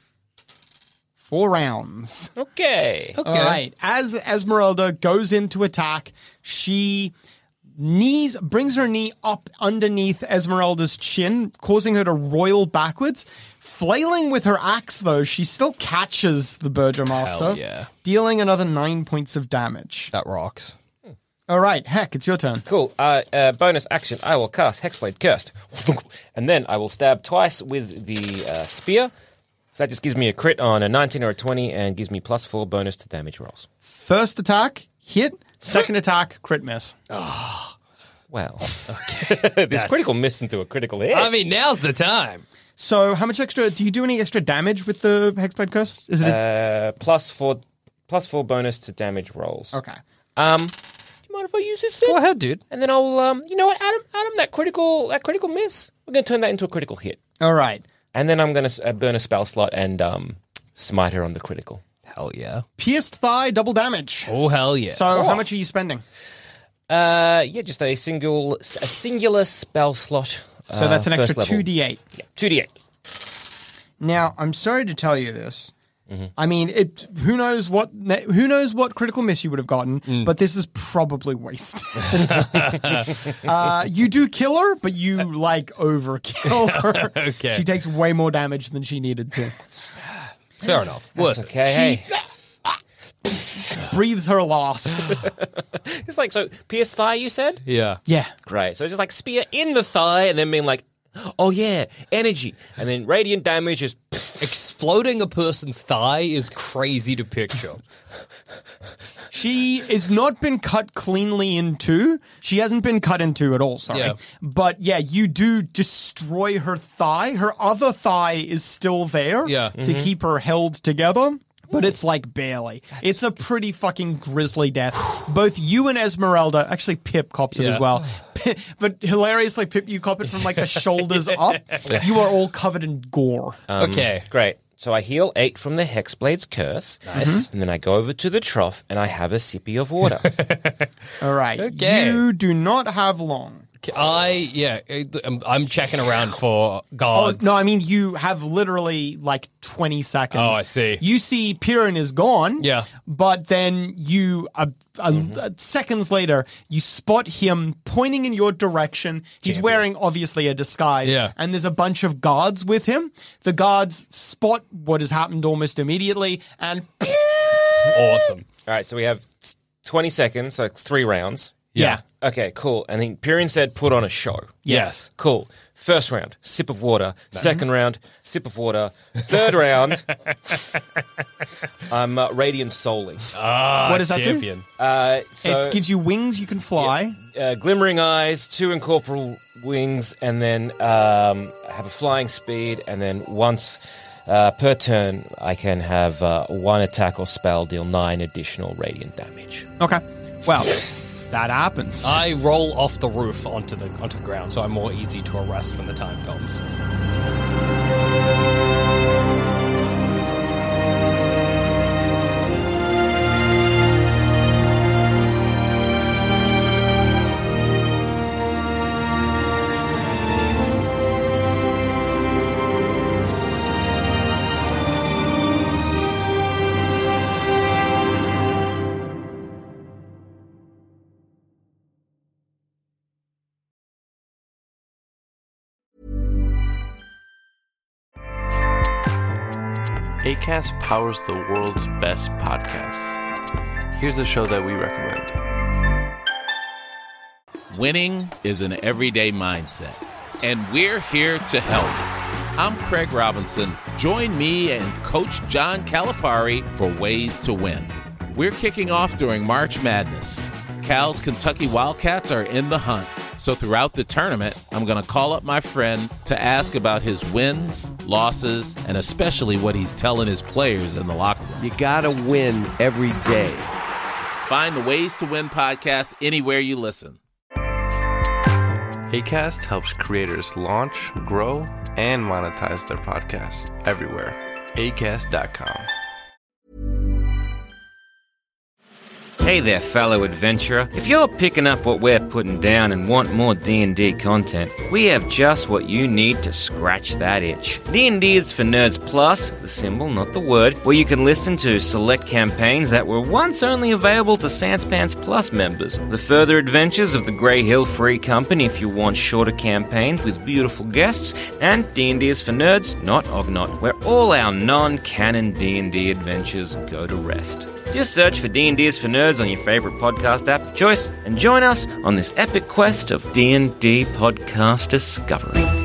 Four rounds. Okay. Okay. All right. As Esmeralda goes in to attack, she knees brings her knee up underneath Esmeralda's chin, causing her to roil backwards. Flailing with her axe, though, she still catches the Burgomaster, Hell yeah. dealing another nine points of damage. That rocks. All right, Heck, it's your turn. Cool. Uh, uh, bonus action, I will cast Hexblade Cursed. And then I will stab twice with the uh, spear. So that just gives me a crit on a nineteen or a twenty and gives me plus four bonus to damage rolls. First attack, hit. Second attack, crit miss. Oh, well. Okay. this critical miss into a critical hit. I mean, now's the time. So how much extra, do you do any extra damage with the Hexblade Curse? Is it a- uh, plus four, plus four bonus to damage rolls. Okay. Um, do you mind if I use this then? Go ahead, dude. And then I'll, um, you know what, Adam, Adam, that critical, that critical miss, we're going to turn that into a critical hit. All right. And then I'm going to uh, burn a spell slot and um, smite her on the critical. Hell yeah. Pierced thigh, double damage. Oh, hell yeah. So Oh. how much are you spending? Uh, yeah, just a single, a singular spell slot. So uh, that's an first extra level. two d eight. Yeah, two d eight. Now, I'm sorry to tell you this. Mm-hmm. I mean, it. Who knows what? Who knows what critical miss you would have gotten? Mm. But this is probably wasted. uh, you do kill her, but you like overkill her. Okay. She takes way more damage than she needed to. Fair enough. That's okay. She breathes her last. It's like, so, pierce thigh, you said? Yeah. Yeah. Great. So it's just like spear in the thigh and then being like, oh yeah, energy. And then radiant damage is... Exploding a person's thigh is crazy to picture. She has not been cut cleanly in two. She hasn't been cut in two at all, sorry. Yeah. But yeah, you do destroy her thigh. Her other thigh is still there Yeah. to keep her held together. But it's like barely. It's a pretty fucking grisly death. Both you and Esmeralda, actually Pip cops it Yeah. as well. But hilariously, Pip, you cop it from like the shoulders up. You are all covered in gore. Um, Okay. Great. So I heal eight from the Hexblade's curse. Nice. And then I go over to the trough and I have a sippy of water. All right. Okay. You do not have long. I, yeah, I'm- I'm checking around for Oh, guards. no, I mean, you have literally like twenty seconds. Oh, I see. You see Piran is gone. Yeah. But then you, uh, uh, uh, seconds later, you spot him pointing in your direction. He's wearing, obviously, a disguise. Yeah. And there's a bunch of guards with him. The guards spot what has happened almost immediately and... Awesome. All right, so we have twenty seconds, so three rounds. Yeah. Okay, cool. And then Pyrian said put on a show. Yes. Cool. First round, sip of water. Second round, sip of water. Third round, I'm uh, Radiant Souling. Ah, What does that do? champion. Uh, so, it gives you wings, you can fly. uh, glimmering eyes, two incorporeal wings, and then um, I have a flying speed, and then once Uh, per turn, I can have uh, one attack or spell deal nine additional radiant damage. Okay. Well, that happens. I roll off the roof onto the onto the ground, so I'm more easy to arrest when the time comes. Acast powers the world's best podcasts. Here's a show that we recommend. Winning is an everyday mindset, and we're here to help. I'm Craig Robinson. Join me and Coach John Calipari for Ways to Win. We're kicking off during March Madness. Cal's Kentucky Wildcats are in the hunt. So throughout the tournament, I'm going to call up my friend to ask about his wins, losses, and especially what he's telling his players in the locker room. You got to win every day. Find the Ways to Win podcast anywhere you listen. Acast helps creators launch, grow, and monetize their podcasts everywhere. acast dot com. Hey there, fellow adventurer. If you're picking up what we're putting down and want more D and D content, we have just what you need to scratch that itch. D and D is for Nerds Plus, the symbol, not the word, where you can listen to select campaigns that were once only available to Sanspants Plus members. The further adventures of the Grey Hill Free Company if you want shorter campaigns with beautiful guests, and D and D is for Nerds, not Ognot, where all our non-canon D and D adventures go to rest. Just search for D and D is for Nerds on your favorite podcast app of choice and join us on this epic quest of D and D podcast discovery.